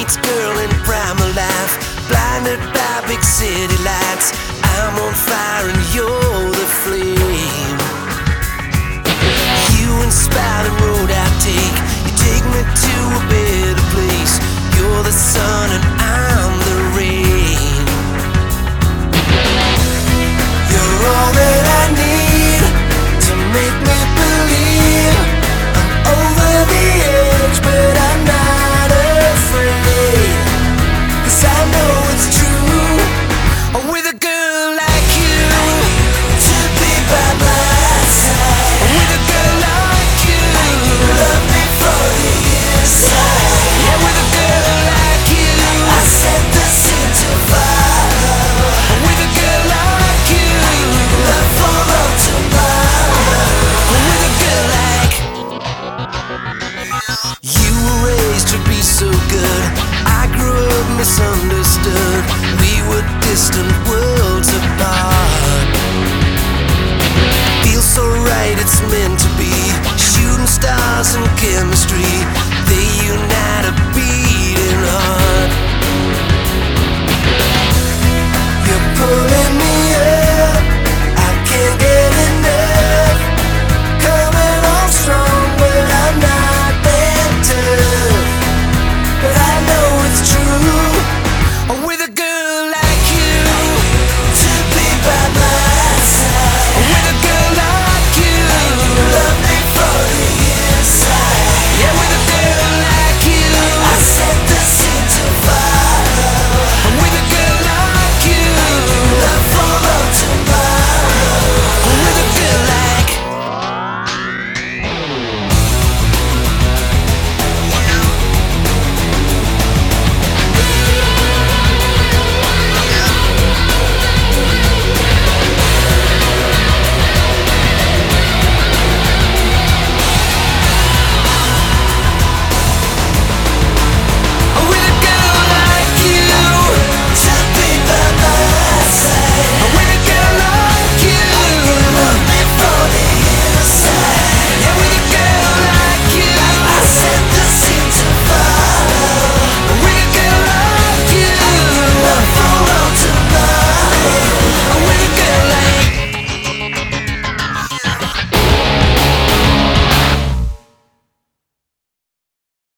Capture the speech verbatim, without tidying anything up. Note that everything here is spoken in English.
next girl in primal life, blinded by big city lights. I'm on fire and you're the flame. You inspire the road I take. You take me to a better place. You're the sun and I'm the rain. You're all that I need to make me believe I'm over the edge, but I'm not afraid, 'cause I know it's true. With a girl like you to be by my side, with a girl like you, you love me for the inside. Yeah, with a girl like you, I set the scene to follow. With a girl like you, love for all tomorrow. With a girl like you were raised to be so good. I grew up misunderstood. We were distant worlds apart. Feels so right, it's meant to be. Shooting stars and chemistry, they unite a beating heart.